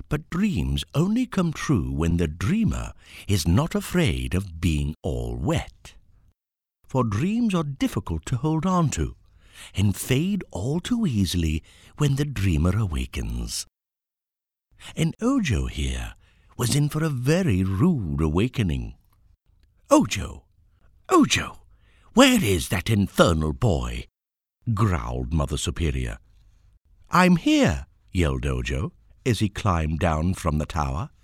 But dreams only come true when the dreamer is not afraid of being all wet. For dreams are difficult to hold on to, and fade all too easily when the dreamer awakens. And Ojo here was in for a very rude awakening. "Ojo! Ojo! Where is that infernal boy?" growled Mother Superior. "I'm here," yelled Ojo, as he climbed down from the tower.